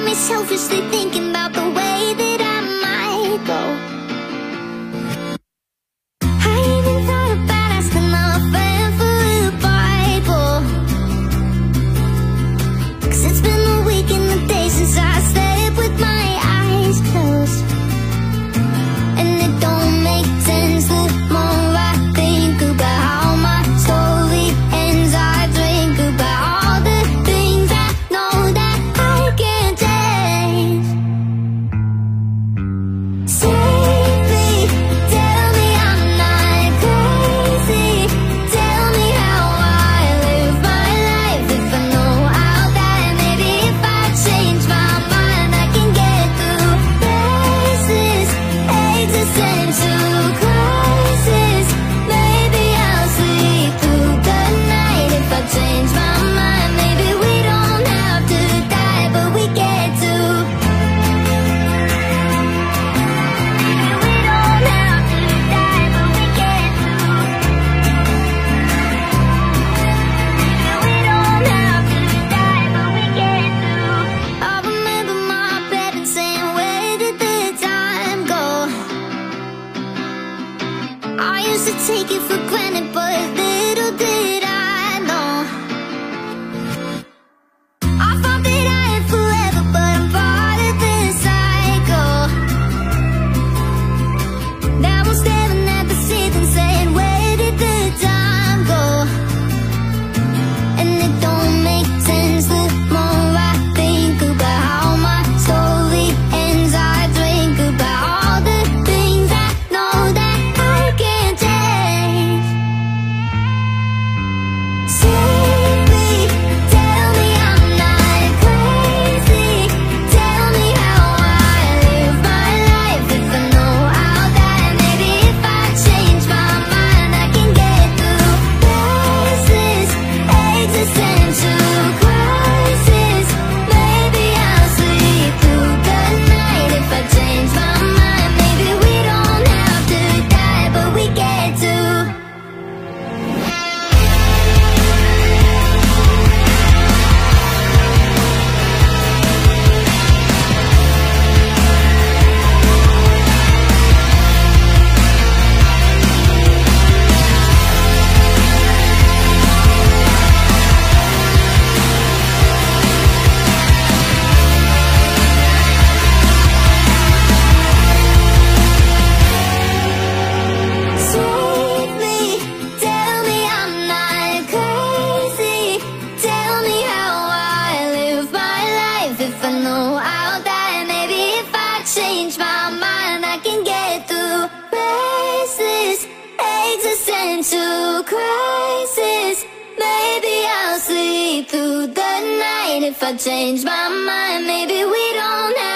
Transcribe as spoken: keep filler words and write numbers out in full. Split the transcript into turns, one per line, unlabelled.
me selfishly thinking about the way that I might go. I even thought about asking my friend for a Bible, 'cause it's been a week and a day since I slept with my eyes closed. And it don't make sense the more I think about how my story ends. I drink about all the things I know that I can't change. Save me, tell me I'm not crazy. Tell me how I live my life. If I know how that, maybe if I change my mind, I can get through this existential crisis. Maybe I'll sleep through the night if I change my mind. Maybe we don't have to die, but we get to. Maybe we don't have to die, but we get to. Maybe we don't have to die, but we get to. I remember my parents saying, where did the time go? I used to take it for granted, but little did I know. I thought that I had forever, but I'm part of this cycle. Now I'm staring at the ceiling saying, where did the time go? And it don't make sense the more I think about how my story ends. I drink about all the things I know that I can't change. Save me, tell me I'm not crazy. Tell me how I live my life. If I know how that, maybe if I change my mind, I can get through this existential crisis. Maybe I'll sleep through the night if I change my mind. Maybe we don't have to die, but we get to. Save me, tell me I'm not crazy. Tell me how I live my life. If I know how that, maybe if I change my mind, I can get through this existential crisis. Maybe I'll sleep through the night if I change my mind. Maybe we don't have